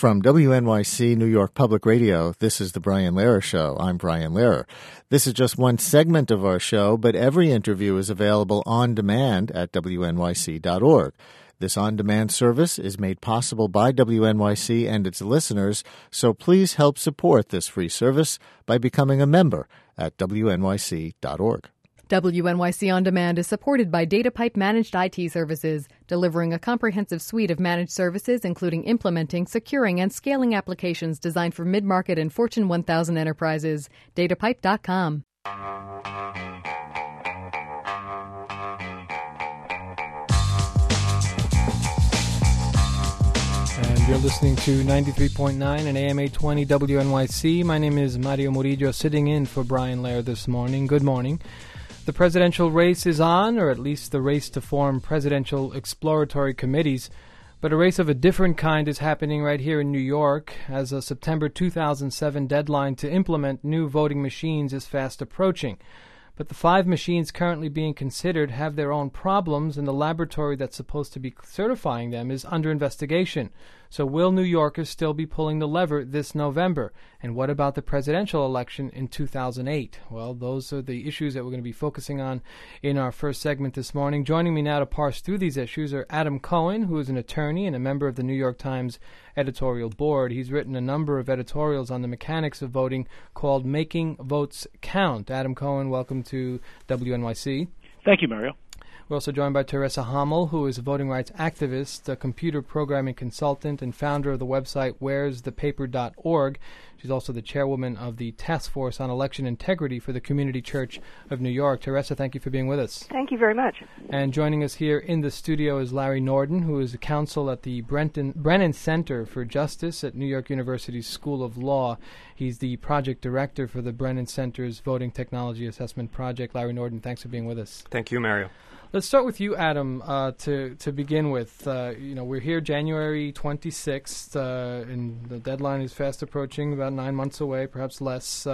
From WNYC New York Public Radio, this is The Brian Lehrer Show. I'm Brian Lehrer. This is just one segment of our show, but every interview is available on demand at WNYC.org. This on-demand service is made possible by WNYC and its listeners, so please help support this free service by becoming a member at WNYC.org. WNYC On Demand is supported by DataPipe Managed IT Services, delivering a comprehensive suite of managed services including implementing, securing, and scaling applications designed for mid-market and Fortune 1000 enterprises. DataPipe.com. And you're listening to 93.9 and AM 820 WNYC. My name is Mario Murillo, sitting in for Brian Lehrer this morning. Good morning. The presidential race is on, or at least the race to form presidential exploratory committees. But a race of a different kind is happening right here in New York, as a September 2007 deadline to implement new voting machines is fast approaching. But the 5 machines currently being considered have their own problems, and the laboratory that's supposed to be certifying them is under investigation. So will New Yorkers still be pulling the lever this November? And what about the presidential election in 2008? Well, those are the issues that we're going to be focusing on in our first segment this morning. Joining me now to parse through these issues are Adam Cohen, who is an attorney and a member of the New York Times editorial board. He's written a number of editorials on the mechanics of voting called Making Votes Count. Adam Cohen, welcome to WNYC. Thank you, Mario. We're also joined by Teresa Hamel, who is a voting rights activist, a computer programming consultant, and founder of the website where'sthepaper.org. She's also the chairwoman of the Task Force on Election Integrity for the Community Church of New York. Teresa, thank you for being with us. Thank you very much. And joining us here in the studio is Larry Norden, who is a counsel at the Brennan Center for Justice at New York University's School of Law. He's the project director for the Brennan Center's Voting Technology Assessment Project. Larry Norden, thanks for being with us. Thank you, Mario. Let's start with you, Adam, to begin with. We're here January 26th, and the deadline is fast approaching, about 9 months away, perhaps less.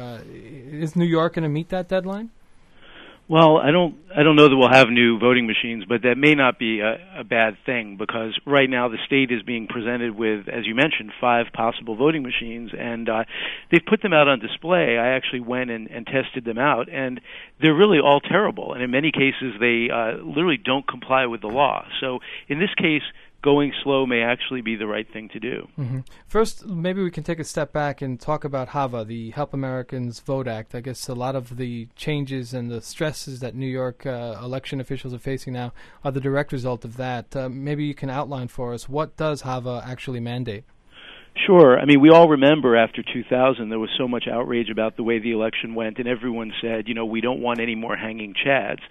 Is New York going to meet that deadline? Well, I don't know that we'll have new voting machines, but that may not be a bad thing, because right now the state is being presented with, as you mentioned, 5 possible voting machines, and they've put them out on display. I actually went and tested them out, and they're really all terrible, and in many cases they literally don't comply with the law. So in this case, going slow may actually be the right thing to do. Mm-hmm. First, maybe we can take a step back and talk about HAVA, the Help Americans Vote Act. I guess a lot of the changes and the stresses that New York election officials are facing now are the direct result of that. Maybe you can outline for us, what does HAVA actually mandate? Sure. I mean, we all remember after 2000 there was so much outrage about the way the election went, and everyone said, we don't want any more hanging chads.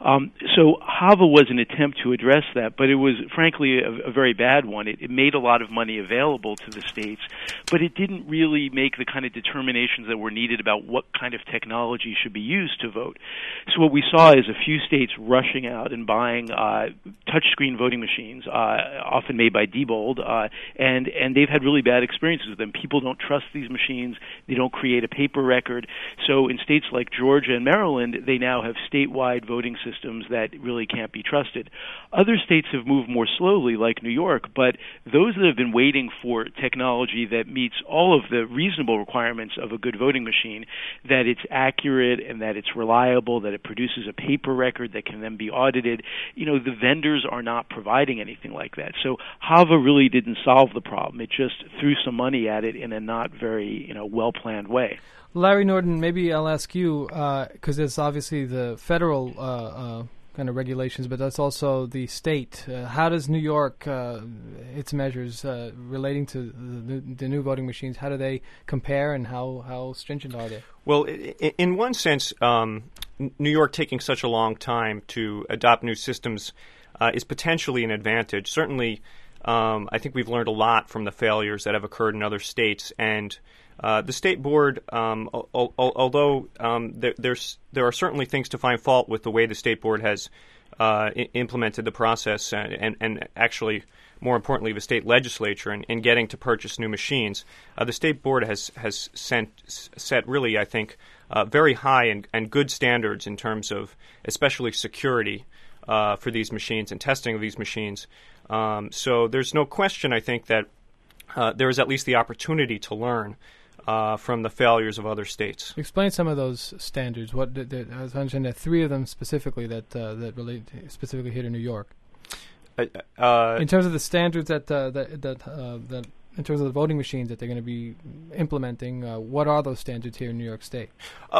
So HAVA was an attempt to address that, but it was, frankly, a very bad one. It made a lot of money available to the states, but it didn't really make the kind of determinations that were needed about what kind of technology should be used to vote. So what we saw is a few states rushing out and buying touchscreen voting machines, often made by Diebold, and they've had really bad experiences with them. People don't trust these machines. They don't create a paper record. So in states like Georgia and Maryland, they now have statewide voting systems that really can't be trusted. Other states have moved more slowly, like New York, but those that have been waiting for technology that meets all of the reasonable requirements of a good voting machine, that it's accurate and that it's reliable, that it produces a paper record that can then be audited, the vendors are not providing anything like that. So HAVA really didn't solve the problem. It just threw some money at it in a not very, well-planned way. Larry Norden, maybe I'll ask you, because there's obviously the federal kind of regulations, but that's also the state. How does New York, its measures relating to the new voting machines, how do they compare and how stringent are they? Well, in one sense, New York taking such a long time to adopt new systems is potentially an advantage. Certainly, I think we've learned a lot from the failures that have occurred in other states, and the state board, although there are certainly things to find fault with the way the state board has implemented the process, and actually, more importantly, the state legislature in getting to purchase new machines, the state board has set really, I think, very high and good standards in terms of especially security for these machines and testing of these machines. So there's no question, I think, that there is at least the opportunity to learn from the failures of other states. Explain some of those standards. What I was mentioning that 3 of them specifically that relate specifically here to New York. In terms of the standards that in terms of the voting machines that they're going to be implementing, what are those standards here in New York State?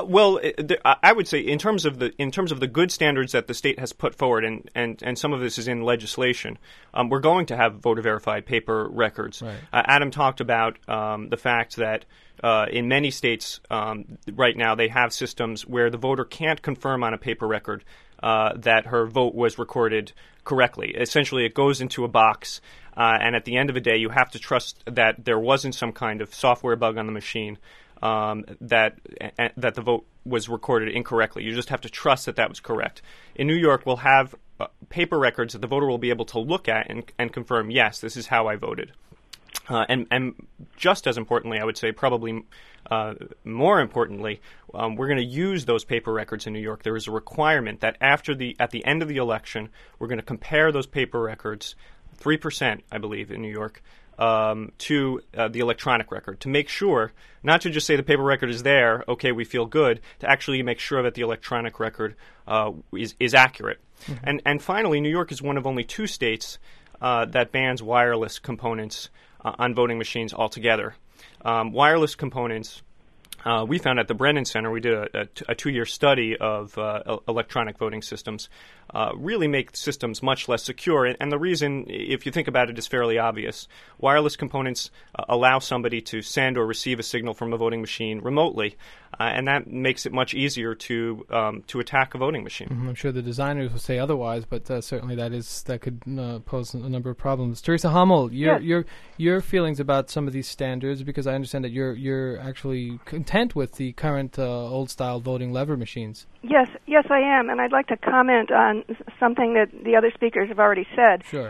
I would say in terms of the good standards that the state has put forward, and some of this is in legislation, we're going to have voter verified paper records. Right. Adam talked about the fact that in many states right now they have systems where the voter can't confirm on a paper record that her vote was recorded correctly. Essentially, it goes into a box, and at the end of the day, you have to trust that there wasn't some kind of software bug on the machine that the vote was recorded incorrectly. You just have to trust that that was correct. In New York, we'll have paper records that the voter will be able to look at and confirm, yes, this is how I voted. And just as importantly, I would say probably more importantly, we're going to use those paper records in New York. There is a requirement that at the end of the election, we're going to compare those paper records, 3%, I believe, in New York, to the electronic record to make sure, not to just say the paper record is there, okay, we feel good, to actually make sure that the electronic record is accurate. Mm-hmm. And finally, New York is one of only 2 states that bans wireless components on voting machines altogether. Wireless components, we found at the Brennan Center, we did a 2-year study of electronic voting systems, really make systems much less secure. And the reason, if you think about it, is fairly obvious. Wireless components allow somebody to send or receive a signal from a voting machine remotely, and that makes it much easier to attack a voting machine. Mm-hmm. I'm sure the designers will say otherwise, but certainly that could pose a number of problems. Teresa Hummel, your feelings about some of these standards, because I understand that you're actually content with the current old-style voting lever machines. Yes, I am, and I'd like to comment on something that the other speakers have already said. Sure.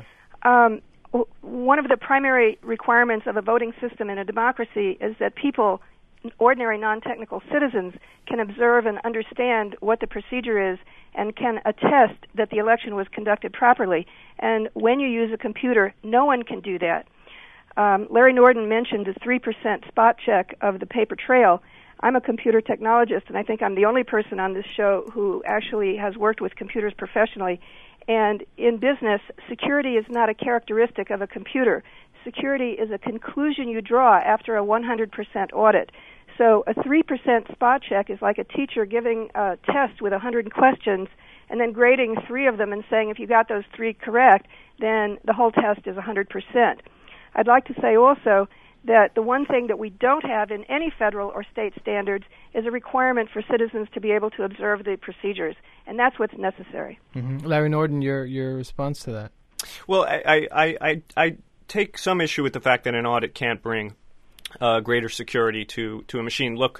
One of the primary requirements of a voting system in a democracy is that people, ordinary non-technical citizens, can observe and understand what the procedure is and can attest that the election was conducted properly. And when you use a computer, no one can do that. Larry Norden mentioned the 3% spot check of the paper trail. I'm a computer technologist, and I think I'm the only person on this show who actually has worked with computers professionally. And in business, security is not a characteristic of a computer. Security is a conclusion you draw after a 100% audit. So a 3% spot check is like a teacher giving a test with 100 questions and then grading 3 of them and saying if you got those 3 correct, then the whole test is 100%. I'd like to say also that the one thing that we don't have in any federal or state standards is a requirement for citizens to be able to observe the procedures, and that's what's necessary. Mm-hmm. Larry Norden, your response to that? Well, I take some issue with the fact that an audit can't bring greater security to a machine. Look,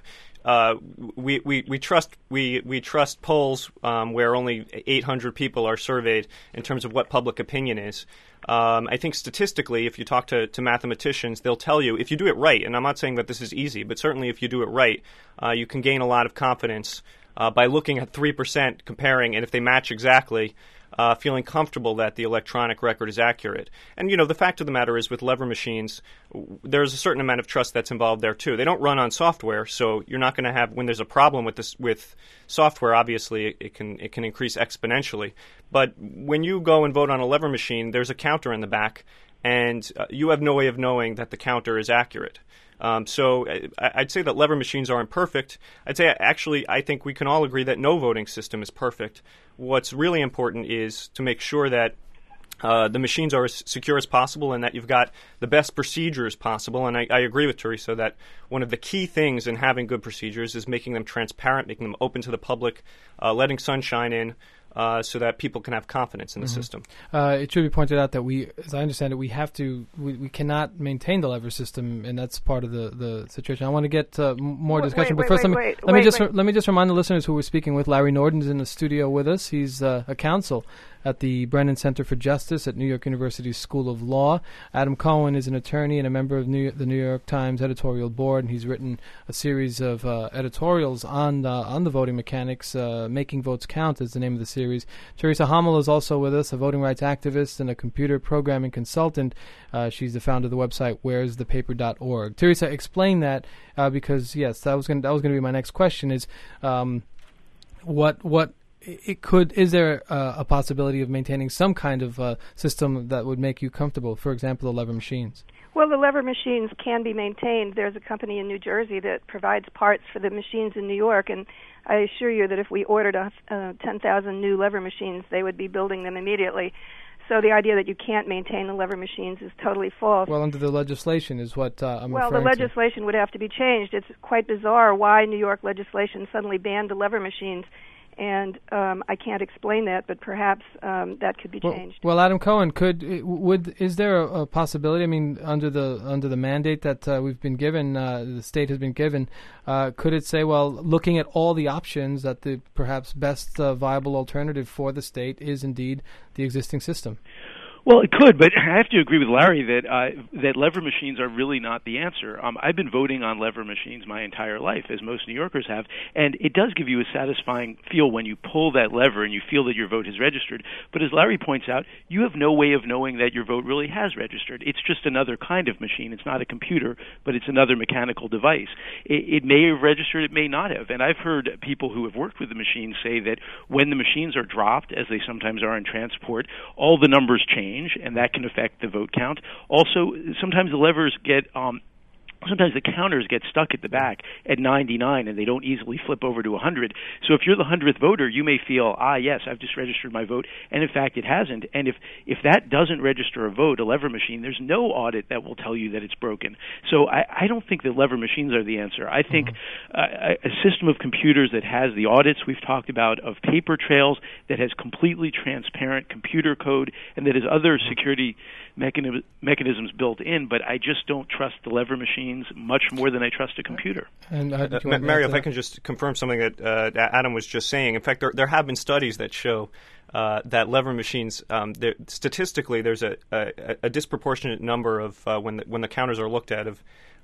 we trust polls where only 800 people are surveyed in terms of what public opinion is. I think statistically, if you talk to mathematicians, they'll tell you if you do it right, and I'm not saying that this is easy, but certainly if you do it right, you can gain a lot of confidence by looking at 3%, comparing, and if they match exactly, feeling comfortable that the electronic record is accurate. And, the fact of the matter is with lever machines, there's a certain amount of trust that's involved there, too. They don't run on software, so you're not going to have, when there's a problem with software, obviously it can increase exponentially. But when you go and vote on a lever machine, there's a counter in the back, and you have no way of knowing that the counter is accurate. So I'd say that lever machines aren't perfect. I'd say I think we can all agree that no voting system is perfect. What's really important is to make sure that the machines are as secure as possible and that you've got the best procedures possible. And I agree with Teresa that one of the key things in having good procedures is making them transparent, making them open to the public, letting sunshine in. So that people can have confidence in the system. It should be pointed out that as I understand it, we cannot maintain the lever system, and that's part of the situation. I want to get more discussion, but first let me just remind the listeners who we're speaking with. Larry Norden's in the studio with us. He's a counsel at the Brennan Center for Justice at New York University School of Law. Adam Cohen is an attorney and a member of the New York Times editorial board, and he's written a series of editorials on the voting mechanics. Making Votes Count is the name of the series. series. Teresa Hamel is also with us, a voting rights activist and a computer programming consultant. She's the founder of the website where'sthepaper.org. Teresa, explain that because yes, that was going to be my next question. Is is there a possibility of maintaining some kind of system that would make you comfortable? For example, the lever machines. Well, the lever machines can be maintained. There's a company in New Jersey that provides parts for the machines in New York, and I assure you that if we ordered 10,000 new lever machines, they would be building them immediately. So the idea that you can't maintain the lever machines is totally false. Well, under the legislation is what I'm Well, referring the legislation would have to be changed. It's quite bizarre why New York legislation suddenly banned the lever machines. And I can't explain that, but perhaps that could be changed. Well, Adam Cohen, is there a possibility? I mean, under the mandate that we've been given, the state has been given, could it say, well, looking at all the options, that the perhaps best viable alternative for the state is indeed the existing system? Well, it could, but I have to agree with Larry that lever machines are really not the answer. I've been voting on lever machines my entire life, as most New Yorkers have, and it does give you a satisfying feel when you pull that lever and you feel that your vote is registered. But as Larry points out, you have no way of knowing that your vote really has registered. It's just another kind of machine. It's not a computer, but it's another mechanical device. It may have registered, it may not have. And I've heard people who have worked with the machines say that when the machines are dropped, as they sometimes are in transport, all the numbers change, and that can affect the vote count. Also, sometimes the levers get sometimes the counters get stuck at the back at 99 and they don't easily flip over to 100. So if you're the 100th voter, you may feel, yes, I've just registered my vote, and in fact it hasn't. And if that doesn't register a vote, a lever machine, there's no audit that will tell you that it's broken. So I don't think that lever machines are the answer. I think a system of computers that has the audits we've talked about, of paper trails, that has completely transparent computer code, and that has other security mechanisms built in, but I just don't trust the lever machines much more than I trust a computer. And Mario, if I can just confirm something that Adam was just saying. In fact, there have been studies that show that lever machines, statistically, there's a disproportionate number of when the counters are looked at of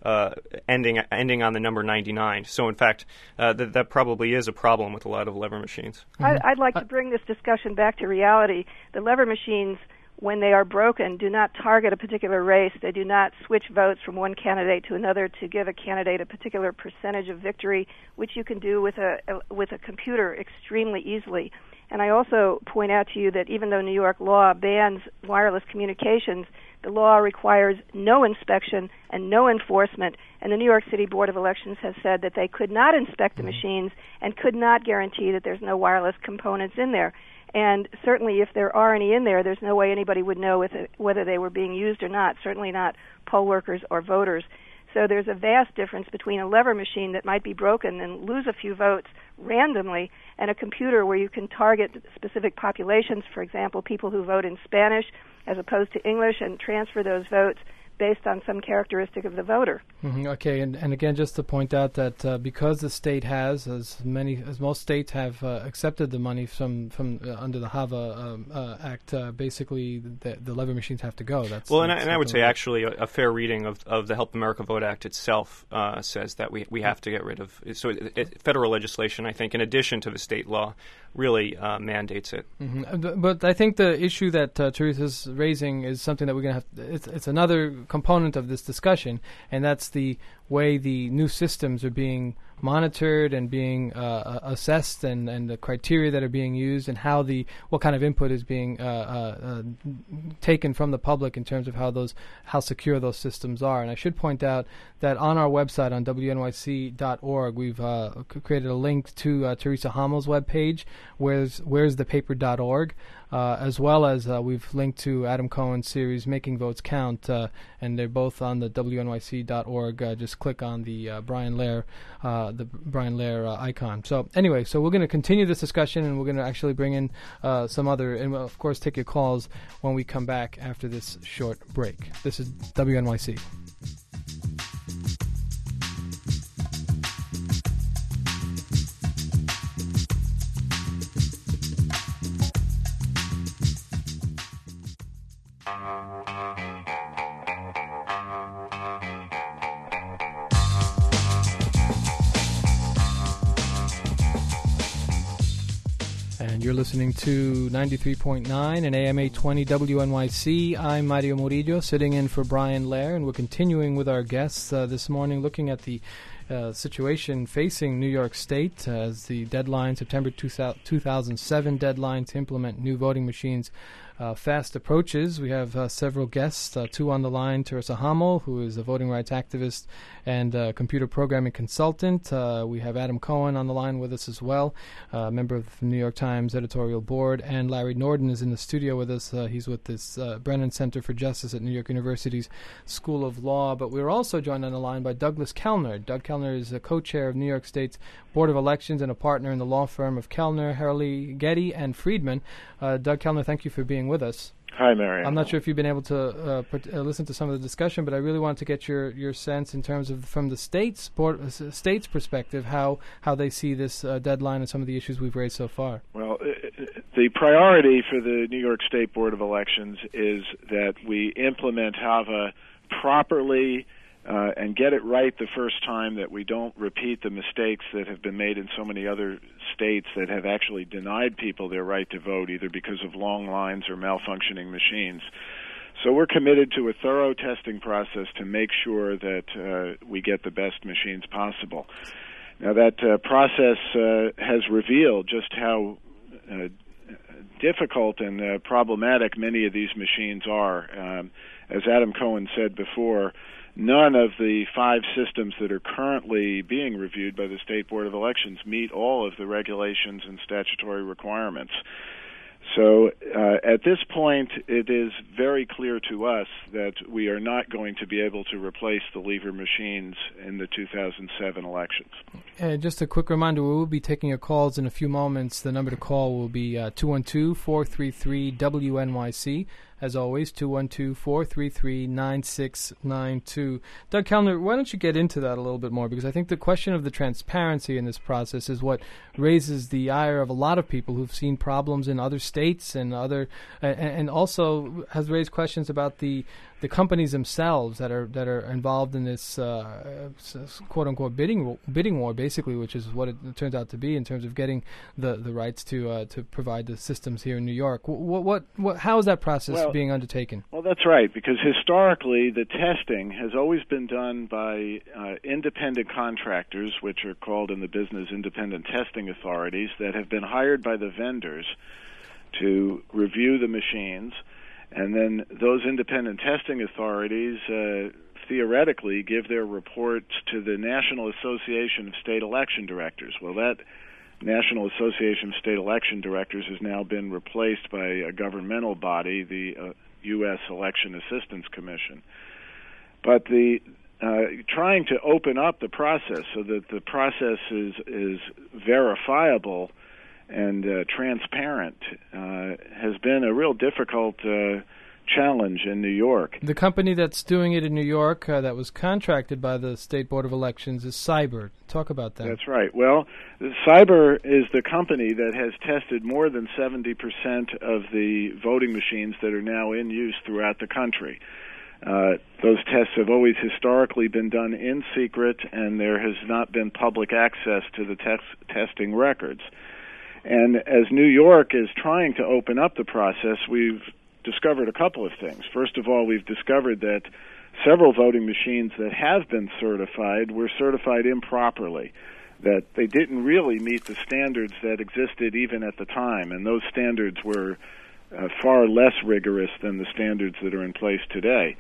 ending on the number 99. So, in fact, that probably is a problem with a lot of lever machines. I'd like to bring this discussion back to reality. The lever machines, when they are broken, do not target a particular race. They do not switch votes from one candidate to another to give a candidate a particular percentage of victory, which you can do with a computer extremely easily. And I also point out to you that even though New York law bans wireless communications, the law requires no inspection and no enforcement, and the New York City Board of Elections has said that they could not inspect the machines and could not guarantee that there's no wireless components in there. And certainly if there are any in there, there's no way anybody would know whether they were being used or not, certainly not poll workers or voters. So there's a vast difference between a lever machine that might be broken and lose a few votes randomly and a computer where you can target specific populations, for example, people who vote in Spanish as opposed to English, and transfer those votes based on some characteristic of the voter. Okay, and again, just to point out that because the state has, as most states have accepted the money from under the HAVA Act, basically the lever machines have to go. And I would say actually a fair reading of the Help America Vote Act itself says that we have to get rid of. So federal legislation, I think, in addition to the state law, really mandates it. But I think the issue that Teresa's raising is something that we're going to have. It's another component of this discussion, and that's the way the new systems are being monitored and being assessed, and the criteria that are being used, and what kind of input is being taken from the public in terms of how secure those systems are. And I should point out that on our website on WNYC.org, we've created a link to Teresa Hamel's webpage, where'sthepaper.org, as well as we've linked to Adam Cohen's series Making Votes Count, and they're both on the WNYC.org. Just click on the Brian Lehrer icon. So anyway, we're going to continue this discussion, and we're going to actually bring in some other, and we'll, of course, take your calls when we come back after this short break. This is WNYC. You're listening to 93.9 and AM 820 WNYC. I'm Mario Murillo, sitting in for Brian Lair, and we're continuing with our guests this morning, looking at the situation facing New York State as the deadline, September 2007 deadline to implement new voting machines fast approaches. We have several guests, two on the line. Teresa Hamel, who is a voting rights activist and computer programming consultant. We have Adam Cohen on the line with us as well, member of the New York Times editorial board. And Larry Norden is in the studio with us. He's with this Brennan Center for Justice at New York University's School of Law. But we're also joined on the line by Douglas Kellner. Doug Kellner is a co-chair of New York State's Board of Elections and a partner in the law firm of Kellner, Hurley, Getty, and Friedman. Doug Kellner, thank you for being with us. Hi, Mary. I'm not sure if you've been able to listen to some of the discussion, but I really want to get your sense in terms of, from the state's perspective, how they see this deadline and some of the issues we've raised so far. Well, the priority for the New York State Board of Elections is that we implement HAVA properly and get it right the first time, that we don't repeat the mistakes that have been made in so many other states that have actually denied people their right to vote, either because of long lines or malfunctioning machines. So we're committed to a thorough testing process to make sure that we get the best machines possible. Now, that process has revealed just how difficult and problematic many of these machines are. As Adam Cohen said before, none of the 5 systems that are currently being reviewed by the State Board of Elections meet all of the regulations and statutory requirements. So at this point, it is very clear to us that we are not going to be able to replace the lever machines in the 2007 elections. Just a quick reminder, we will be taking your calls in a few moments. The number to call will be 212-433-WNYC. As always, 212-433-9692. Doug Kellner, why don't you get into that a little bit more? Because I think the question of the transparency in this process is what raises the ire of a lot of people who've seen problems in other states and and also has raised questions about the companies themselves that are involved in this quote unquote bidding war, basically, which is what it turns out to be in terms of getting the rights to provide the systems here in New York. How is that process being undertaken? Well, that's right, because historically the testing has always been done by independent contractors, which are called in the business independent testing authorities, that have been hired by the vendors to review the machines. And then those independent testing authorities theoretically give their reports to the National Association of State Election Directors. Well, that National Association of State Election Directors has now been replaced by a governmental body, the U.S. Election Assistance Commission. But the trying to open up the process so that the process is verifiable and transparent has been a real difficult challenge in New York. The company that's doing it in New York that was contracted by the State Board of Elections is Cyber. Talk about that. That's right. Well, Cyber is the company that has tested more than 70% of the voting machines that are now in use throughout the country. Those tests have always historically been done in secret, and there has not been public access to the testing records. And as New York is trying to open up the process, we've discovered a couple of things. First of all, we've discovered that several voting machines that have been certified were certified improperly, that they didn't really meet the standards that existed even at the time, and those standards were far less rigorous than the standards that are in place today.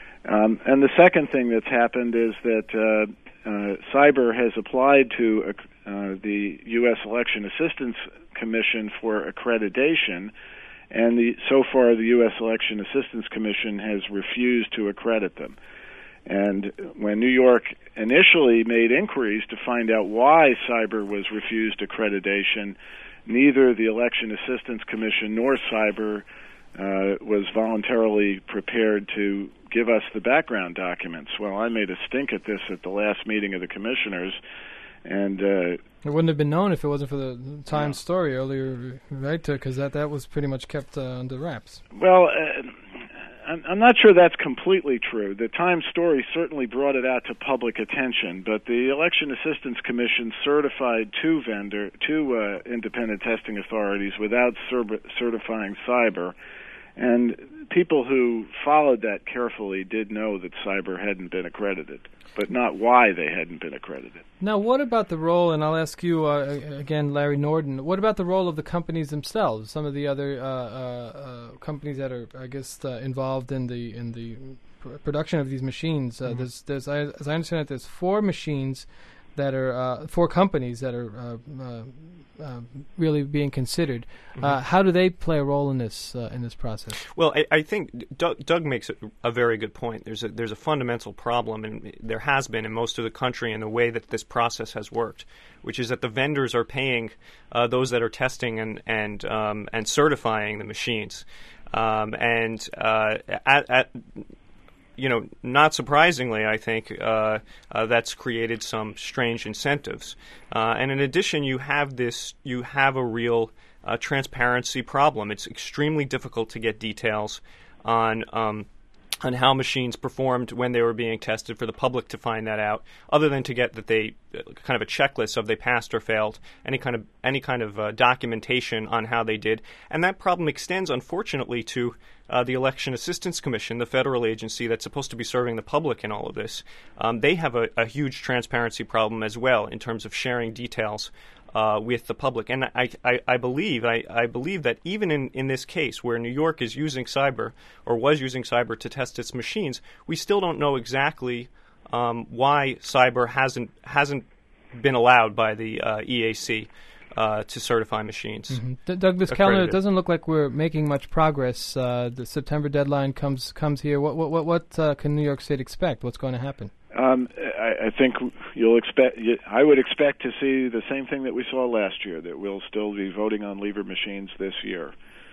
And the second thing that's happened is that Cyber has applied to the U.S. Election Assistance Commission for accreditation, and so far the U.S. Election Assistance Commission has refused to accredit them. And when New York initially made inquiries to find out why Cyber was refused accreditation, neither the Election Assistance Commission nor Cyber was voluntarily prepared to give us the background documents. Well, I made a stink at this at the last meeting of the commissioners, and it wouldn't have been known if it wasn't for the Times story earlier, right? Because that was pretty much kept under wraps. Well, I'm not sure that's completely true. The Times story certainly brought it out to public attention, but the Election Assistance Commission certified two independent testing authorities without certifying Cyber, and people who followed that carefully did know that Cyber hadn't been accredited, but not why they hadn't been accredited. Now, what about the role, and I'll ask you again, Larry Norden, what about the role of the companies themselves, some of the other companies that are, I guess, involved in the production of these machines? As I understand it, there's four machines that are, four companies that are really being considered. How do they play a role in this process? Well, I think Doug makes a very good point. There's a fundamental problem, and there has been in most of the country in the way that this process has worked, which is that the vendors are paying those that are testing and certifying the machines, not surprisingly, I think that's created some strange incentives. And in addition, you have a real transparency problem. It's extremely difficult to get details on how machines performed when they were being tested for the public to find that out, other than to get that they kind of a checklist of they passed or failed, any kind of documentation on how they did. And that problem extends, unfortunately, to the Election Assistance Commission, the federal agency that's supposed to be serving the public in all of this. They have a huge transparency problem as well in terms of sharing details with the public. And I believe that even in this case where New York is using Cyber or was using Cyber to test its machines, we still don't know exactly why Cyber hasn't been allowed by the EAC to certify machines. Mm-hmm. Douglas Kellner, it doesn't look like we're making much progress. The September deadline comes here. What can New York State expect? What's going to happen? I think I would expect to see the same thing that we saw last year, that we'll still be voting on lever machines this year.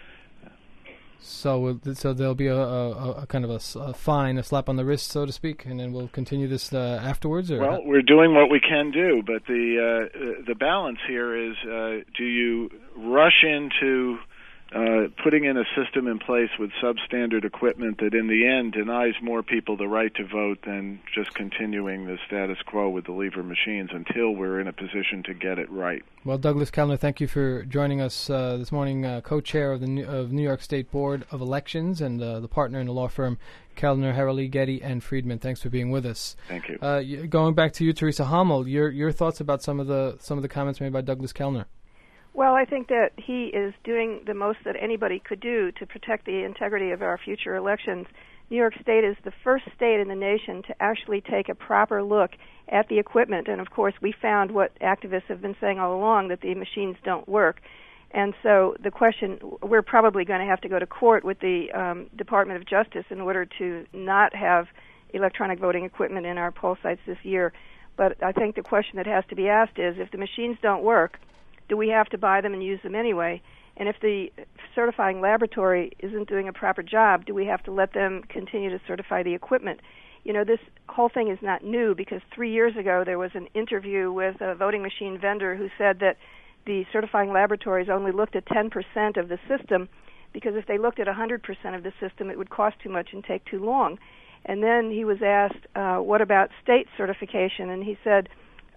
So there'll be a kind of a fine, a slap on the wrist, so to speak, and then we'll continue this afterwards? Or well, we're doing what we can do, but the balance here is, do you rush into putting in a system in place with substandard equipment that in the end denies more people the right to vote than just continuing the status quo with the lever machines until we're in a position to get it right? Well, Douglas Kellner, thank you for joining us this morning, co-chair of the New York State Board of Elections and the partner in the law firm Kellner, Harrely, Getty, and Friedman. Thanks for being with us. Thank you. Going back to you, Teresa Hummel, your thoughts about some of the comments made by Douglas Kellner? Well, I think that he is doing the most that anybody could do to protect the integrity of our future elections. New York State is the first state in the nation to actually take a proper look at the equipment. And, of course, we found what activists have been saying all along, that the machines don't work. And so the question, we're probably going to have to go to court with the Department of Justice in order to not have electronic voting equipment in our poll sites this year. But I think the question that has to be asked is, if the machines don't work, do we have to buy them and use them anyway? And if the certifying laboratory isn't doing a proper job, do we have to let them continue to certify the equipment? You know, this whole thing is not new, because 3 years ago there was an interview with a voting machine vendor who said that the certifying laboratories only looked at 10% of the system, because if they looked at 100% of the system, it would cost too much and take too long. And then he was asked, what about state certification? And he said,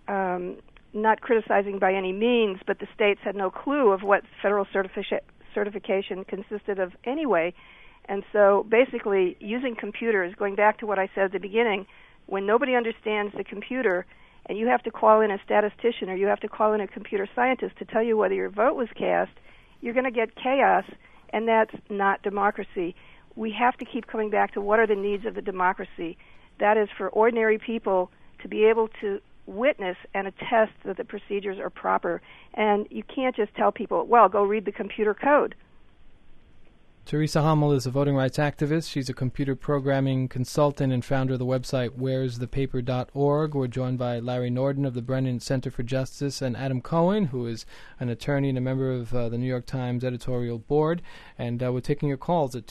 not criticizing by any means, but the states had no clue of what federal certification consisted of anyway. And so basically using computers, going back to what I said at the beginning, when nobody understands the computer and you have to call in a statistician or you have to call in a computer scientist to tell you whether your vote was cast, you're going to get chaos, and that's not democracy. We have to keep coming back to what are the needs of the democracy. That is for ordinary people to be able to witness and attest that the procedures are proper. And you can't just tell people, well, go read the computer code. Teresa Hummel is a voting rights activist. She's a computer programming consultant and founder of the website where'sthepaper.org. We're joined by Larry Norden of the Brennan Center for Justice and Adam Cohen, who is an attorney and a member of the New York Times editorial board. And we're taking your calls at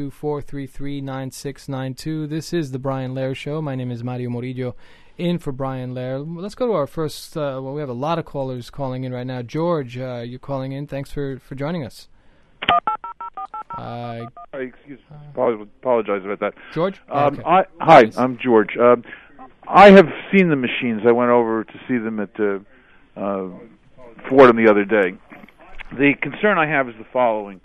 212-433-9692. This is The Brian Lehrer Show. My name is Mario Murillo, in for Brian Lehrer. Let's go to our first, we have a lot of callers calling in right now. George, you're calling in. Thanks for joining us. Apologize about that. George? Okay. Hi, I'm George. I have seen the machines. I went over to see them at Fordham the other day. The concern I have is the following.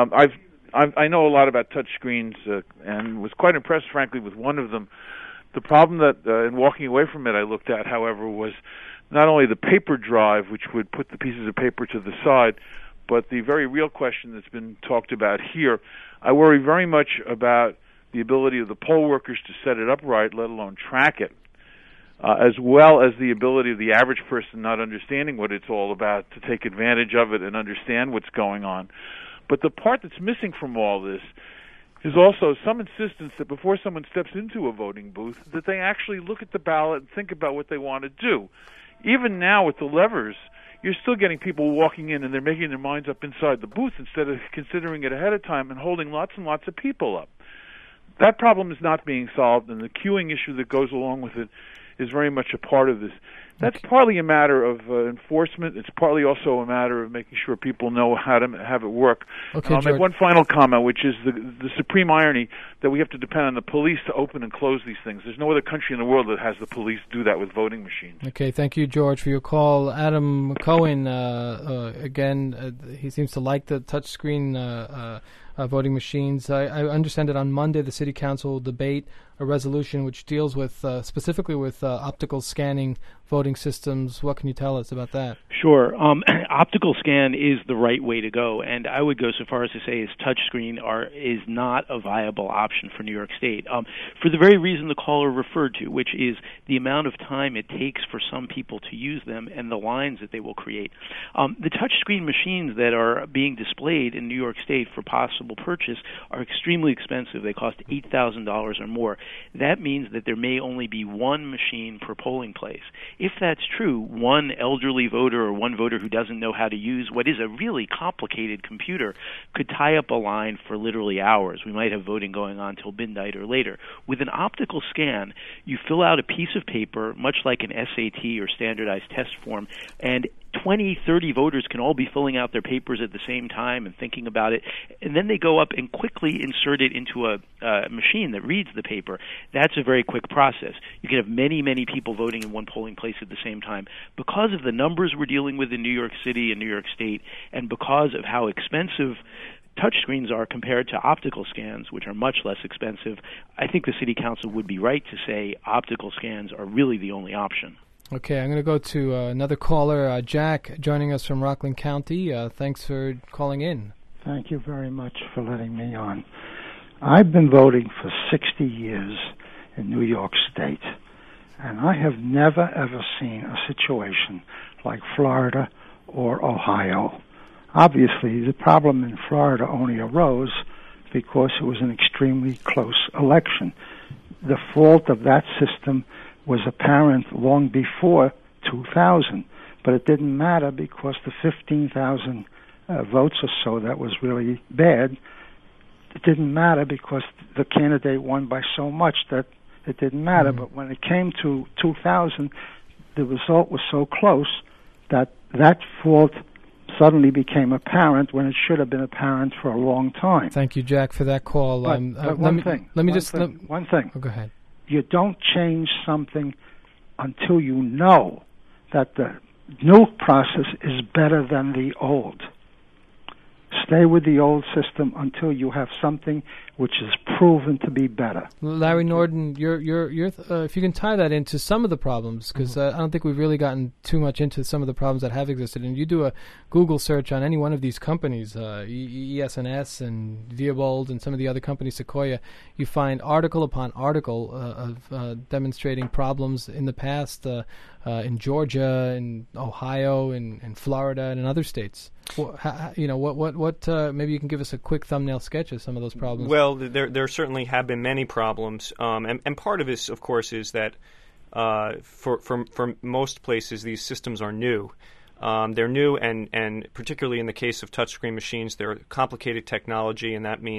I know a lot about touch screens and was quite impressed, frankly, with one of them. The problem that, in walking away from it, I looked at, however, was not only the paper drive, which would put the pieces of paper to the side, but the very real question that's been talked about here. I worry very much about the ability of the poll workers to set it up right, let alone track it, as well as the ability of the average person not understanding what it's all about to take advantage of it and understand what's going on. But the part that's missing from all this is also some insistence that before someone steps into a voting booth, that they actually look at the ballot and think about what they want to do. Even now with the levers, you're still getting people walking in and they're making their minds up inside the booth instead of considering it ahead of time and holding lots and lots of people up. That problem is not being solved, and the queuing issue that goes along with it is very much a part of this. That's partly a matter of enforcement. It's partly also a matter of making sure people know how to have it work. Okay, I'll make one final comment, which is the supreme irony that we have to depend on the police to open and close these things. There's no other country in the world that has the police do that with voting machines. Okay, thank you, George, for your call. Adam Cohen, again, he seems to like the touchscreen voting machines. I understand that on Monday the City Council will debate a resolution which deals with specifically with optical scanning voting systems. What can you tell us about that? Sure. Optical scan is the right way to go, and I would go so far as to say is touchscreen is not a viable option for New York State for the very reason the caller referred to, which is the amount of time it takes for some people to use them and the lines that they will create. The touchscreen machines that are being displayed in New York State for possible purchase are extremely expensive. They cost $8,000 or more. That means that there may only be one machine per polling place. If that's true, one elderly voter or one voter who doesn't know how to use what is a really complicated computer could tie up a line for literally hours. We might have voting going on till midnight or later. With an optical scan, you fill out a piece of paper, much like an SAT or standardized test form, and 20, 30 voters can all be filling out their papers at the same time and thinking about it, and then they go up and quickly insert it into a machine that reads the paper. That's a very quick process. You can have many, many people voting in one polling place at the same time. Because of the numbers we're dealing with in New York City and New York State, and because of how expensive touchscreens are compared to optical scans, which are much less expensive, I think the City Council would be right to say optical scans are really the only option. Okay, I'm going to go to another caller, Jack, joining us from Rockland County. Thanks for calling in. Thank you very much for letting me on. I've been voting for 60 years in New York State, and I have never, ever seen a situation like Florida or Ohio. Obviously, the problem in Florida only arose because it was an extremely close election. The fault of that system was apparent long before 2000, but it didn't matter because the 15,000 votes or so that was really bad, it didn't matter because the candidate won by so much that it didn't matter. But when it came to 2000, the result was so close that that fault suddenly became apparent when it should have been apparent for a long time. Thank you, Jack, for that call. But one thing. Oh, go ahead. You don't change something until you know that the new process is better than the old. Stay with the old system until you have something which is proven to be better. Larry Norden, if you can tie that into some of the problems, because I don't think we've really gotten too much into some of the problems that have existed. And you do a Google search on any one of these companies, ES&S and Diebold and some of the other companies, Sequoia, you find article upon article of demonstrating problems in the past in Georgia, in Ohio, in Florida, and in other states. Maybe you can give us a quick thumbnail sketch of some of those problems. Well, there certainly have been many problems, and part of this, of course, is that for most places these systems are new. They're new, and particularly in the case of touchscreen machines, they're complicated technology, and that means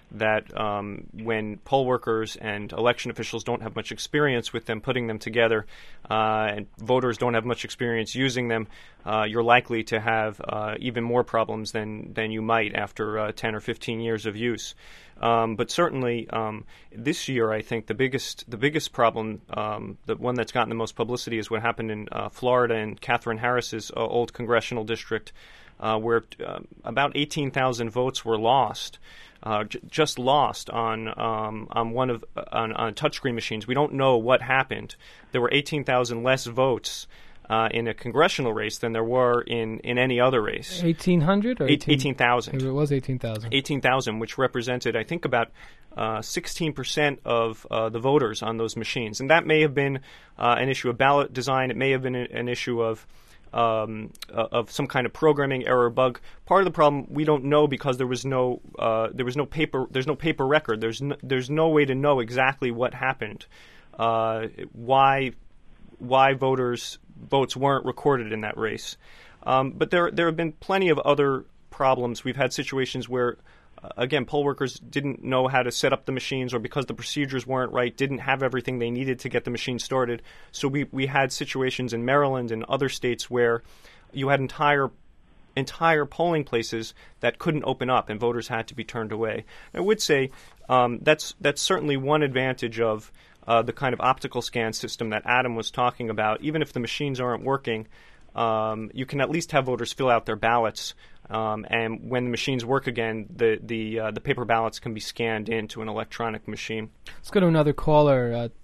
that when poll workers and election officials don't have much experience with them putting them together, and voters don't have much experience using them, you're likely to have even more problems than you might after 10 or 15 years of use. But certainly this year, I think the biggest problem, the one that's gotten the most publicity, is what happened in Florida in Katherine Harris's old congressional district, where about 18,000 votes were lost. Just lost on touchscreen machines. We don't know what happened. There were 18,000 less votes in a congressional race than there were in any other race. 1,800 or 18,000. It was 18,000. 18,000, which represented, I think, about 16% of the voters on those machines. And that may have been an issue of ballot design. It may have been an issue of some kind of programming error, bug. Part of the problem we don't know because there's no paper record. There's no way to know exactly what happened, why votes weren't recorded in that race. But there have been plenty of other problems. We've had situations where, again, poll workers didn't know how to set up the machines, or because the procedures weren't right, didn't have everything they needed to get the machine started. So we had situations in Maryland and other states where you had entire polling places that couldn't open up, and voters had to be turned away. I would say that's certainly one advantage of the kind of optical scan system that Adam was talking about. Even if the machines aren't working, you can at least have voters fill out their ballots. And when the machines work again, the paper ballots can be scanned into an electronic machine. Let's go to another caller at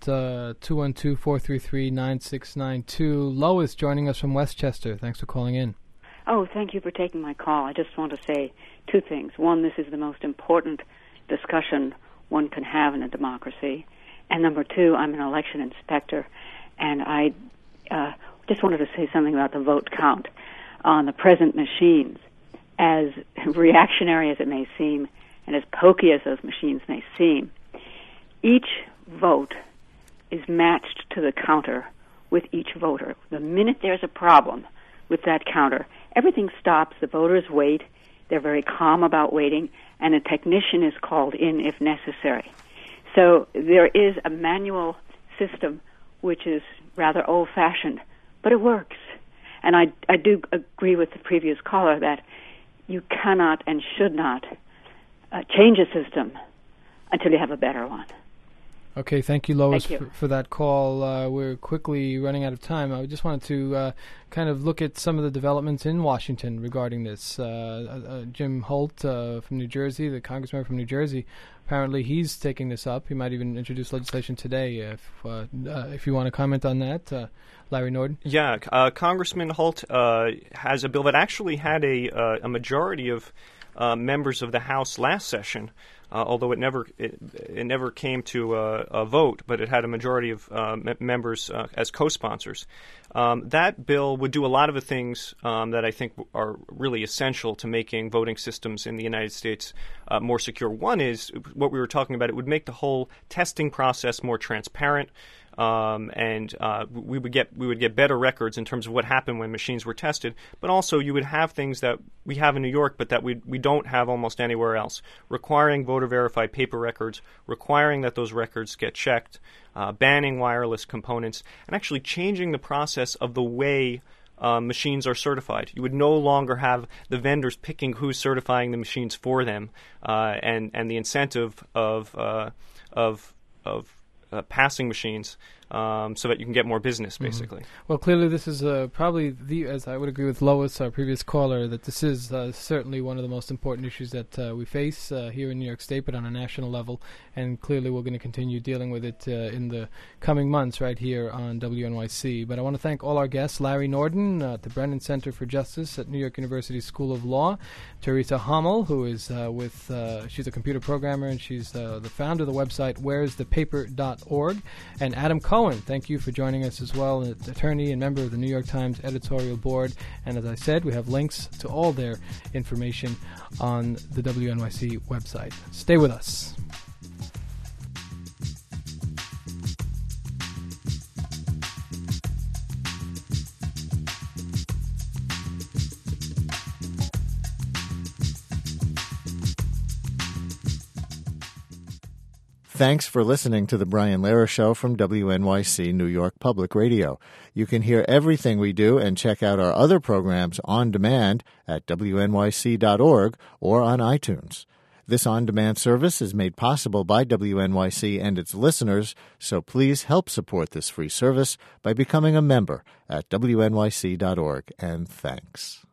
212-433-9692. Lois joining us from Westchester. Thanks for calling in. Oh, thank you for taking my call. I just want to say two things. One, this is the most important discussion one can have in a democracy. And number two, I'm an election inspector, and I just wanted to say something about the vote count on the present machines. As reactionary as it may seem, and as pokey as those machines may seem, each vote is matched to the counter with each voter. The minute there's a problem with that counter, everything stops, the voters wait, they're very calm about waiting, and a technician is called in if necessary. So there is a manual system which is rather old-fashioned, but it works. And I do agree with the previous caller that you cannot and should not change a system until you have a better one. Okay, thank you, Lois, Thank you. For that call. We're quickly running out of time. I just wanted to kind of look at some of the developments in Washington regarding this. Jim Holt from New Jersey, the congressman from New Jersey, apparently he's taking this up. He might even introduce legislation today. If you want to comment on that, Larry Norden. Yeah, Congressman Holt has a bill that actually had a majority of members of the House last session. Although it never came to a vote, but it had a majority of members as co-sponsors. That bill would do a lot of the things that I think are really essential to making voting systems in the United States more secure. One is what we were talking about. It would make the whole testing process more transparent. And we would get better records in terms of what happened when machines were tested. But also you would have things that we have in New York, but that we don't have almost anywhere else, requiring voter-verified paper records, requiring that those records get checked, banning wireless components, and actually changing the process of the way machines are certified. You would no longer have the vendors picking who's certifying the machines for them, and the incentive of passing machines so that you can get more business, basically. Mm-hmm. Well, clearly this is probably, as I would agree with Lois, our previous caller, that this is certainly one of the most important issues that we face here in New York State, but on a national level, and clearly we're going to continue dealing with it in the coming months right here on WNYC. But I want to thank all our guests, Larry Norden at the Brennan Center for Justice at New York University School of Law, Teresa Hommel, who is she's a computer programmer, and she's the founder of the website where'sthepaper.org, and Adam Cohen. Thank you for joining us as well, an attorney and member of the New York Times editorial board. And as I said, we have links to all their information on the WNYC website. Stay with us. Thanks for listening to The Brian Lehrer Show from WNYC New York Public Radio. You can hear everything we do and check out our other programs on demand at wnyc.org or on iTunes. This on-demand service is made possible by WNYC and its listeners, so please help support this free service by becoming a member at wnyc.org, and thanks.